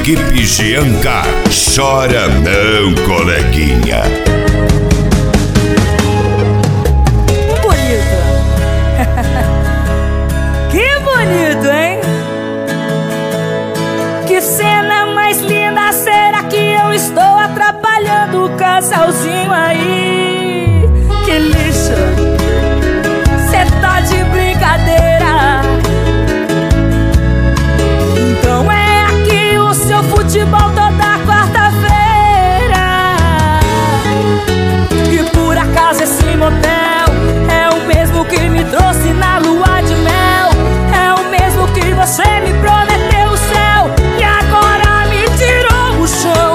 Equipe Gianca, chora não, coleguinha. Bonito. Que bonito, hein? Que cena mais linda. Será que eu estou atrapalhando o casalzinho aí? Que lixo. Cê tá de brincadeira. Então é aqui o seu futebol toda quarta-feira. E por acaso esse motel é o mesmo que me trouxe na lua de mel. É o mesmo que você me prometeu o céu e agora me tirou o chão.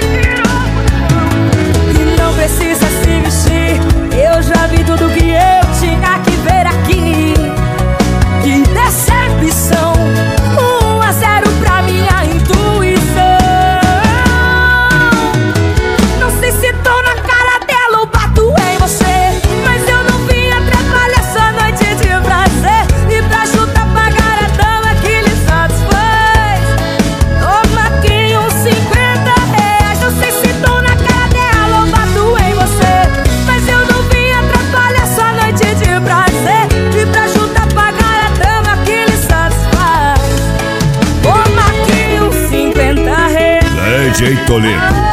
E não precisa se vestir, eu já vi tudo que eu tinha que ver aqui. Que decepção, 1-0 pra minha intuição. Não sei se tô na cara dela ou bato em você, mas eu não vim atrapalhar essa noite de prazer. E pra ajudar a pagar a dama que lhe satisfaz, toma aqui uns R$50. Não sei se tô na cara dela ou bato em você, mas eu não vim atrapalhar essa noite de prazer. E pra ajudar a pagar a dama que lhe satisfaz, toma aqui uns R$50. DJ Toledo.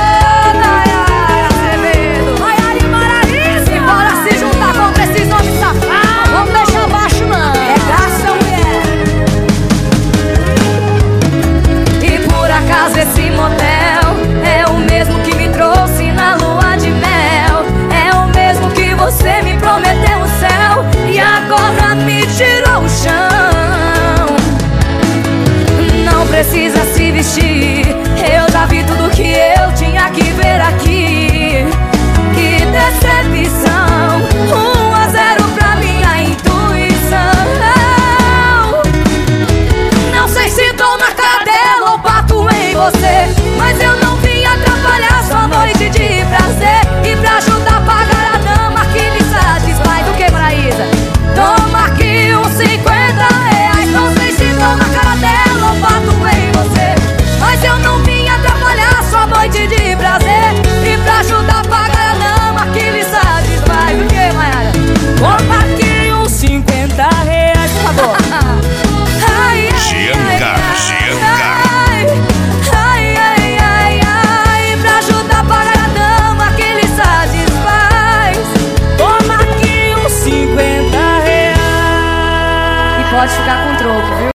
Esse motel é o mesmo que me trouxe na lua de mel. É o mesmo que você me prometeu o céu e agora me tirou o chão. Não precisa se vestir, eu já vi tudo que eu tinha que ver aqui. Que decepção, 1-0 pra minha intuição. Não sei se tô na cara dela ou bato em você, mas eu não vim atrapalhar sua noite de prazer. E pra ajudar a pagar a dama que lhe satisfaz, o que, Maraísa? Toma aqui uns R$50. Não sei se tô na cara dela ou bato em você, mas eu não vim atrapalhar sua noite de prazer. E pra ajudar a pagar a dama que lhe satisfaz, o que, Maiara? Toma aqui uns R$50, por favor. Gianca, Gianca. Pra ajudar a pagar a dama que lhe satisfaz, toma aqui uns R$50. E pode ficar com troco, viu?